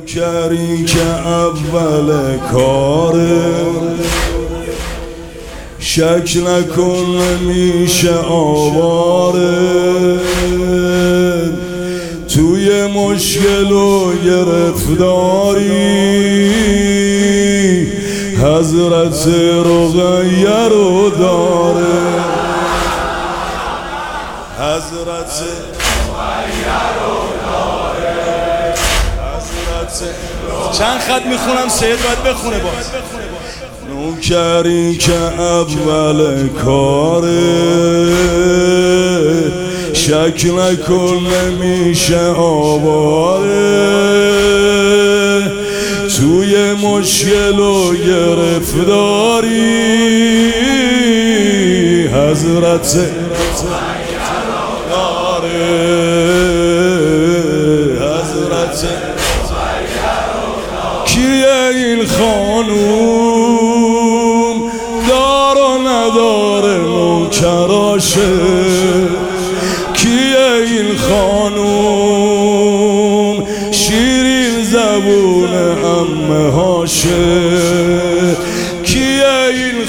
نوکری که اول کاره شک نکن نمیشه آواره توی مشکل و گرفتاری حضرت رقیه رو داره حضرت رقیه رو داره چند خط میخونم سید باید بخونه باز نوکری که اول کاره شک نکن نمیشه آواره توی مشکل و گرفتاری حضرت داره حضرت کیه این خانوم دار و نداره نوکراشه کیه این خانوم شیرین زبون عمه هاشه کیه این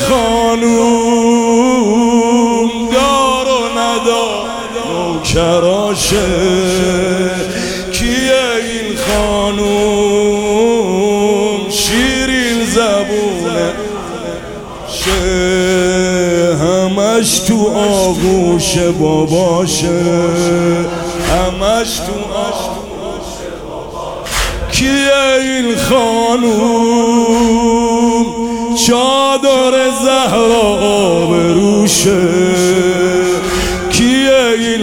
خانوم دار و نداره نوکراشه کیه این خانوم شیرین زبونه همش تو آغوش باباشه همش تو آغوش باباشه کیه این خانوم چادر زهرا آبروشه کیه این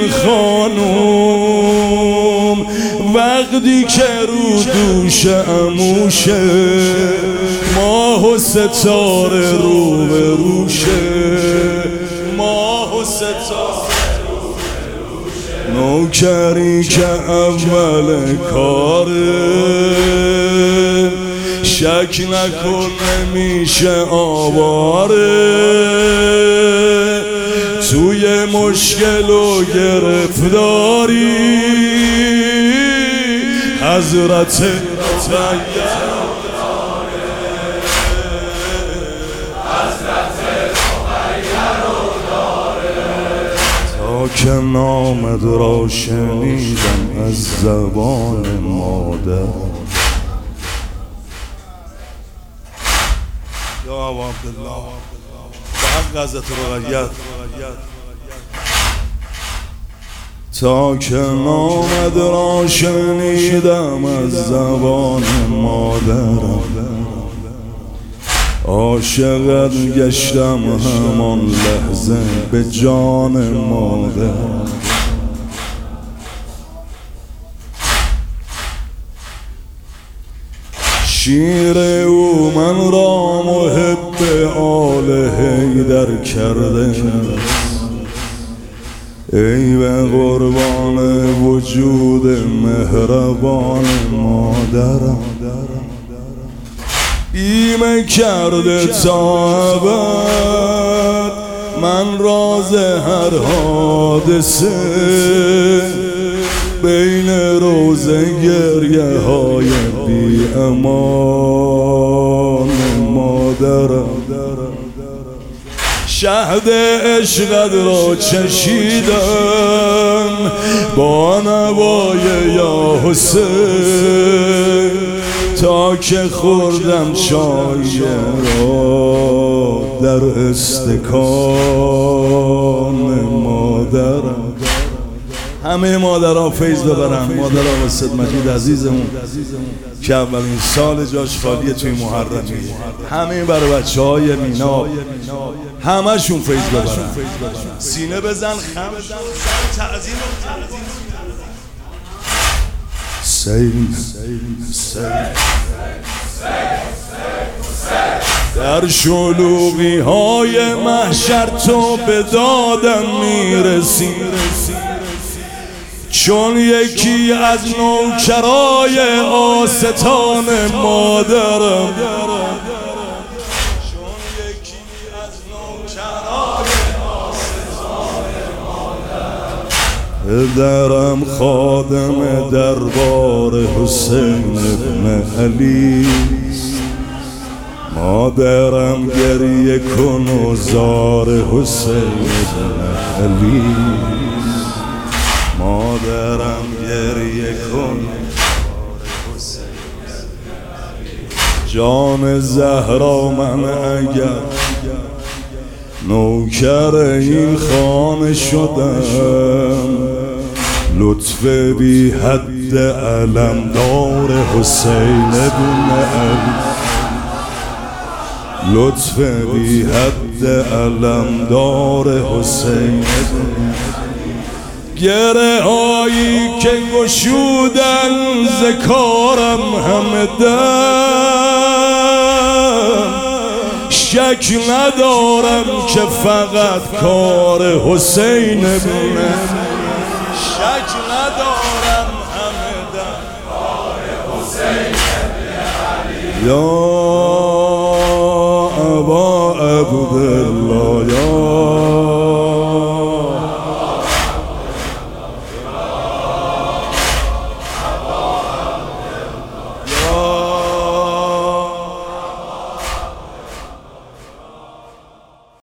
خانوم وقتی که رو دوش عموشه ماه و ستاره رو به روشه ماه و ستاره نوکری که اول کاره شک نکن نمیشه آواره توی مشکل و گرفتاری حضرت که نامت را شنیدم از زبان مادر یا ابا عبدالله به حق حضرت رقیه تا که نامت را شنیدم از زبان مادرم عاشقت گشتم همان لحظه به جان مادر شیر او من را محب آل حیدر کرده ای به قربان وجود مهربان مادرم ایمه کرده تا ابد من راز هر حادثه بین روز گریه های بی امان مادرم شهد عشقت را چشیدم با نوای یا حسین تا که خوردم چای را در استکان مادرم همه مادرها فیض ببرن مادرها وسط مجید عزیزمون که اولین سال جاش خالیه توی محرمی همه برای بچه های مینا همه شون فیض ببرن سینه بزن خم تعظیم در شلوغی های محشر تو به دادم میرسی چون یکی از نوکرای آستان مادرم پدرم خادم دربار حسین ابن علی، مادرم گریه کن و زار حسین ابن علی، مادرم گریه کن. جان زهرا من اگر نوکر این خانه شدم، لطف بی حد علمدار حسین ابن علی، لطف بی حد علمدار حسین ابن علی. گره هایی که گشودن ز کارم همه دم، شک ندارم که فقط کار حسین ابن علی، شک ندارم همه دم کار حسین ابن علی. یا ابا عبدالله یا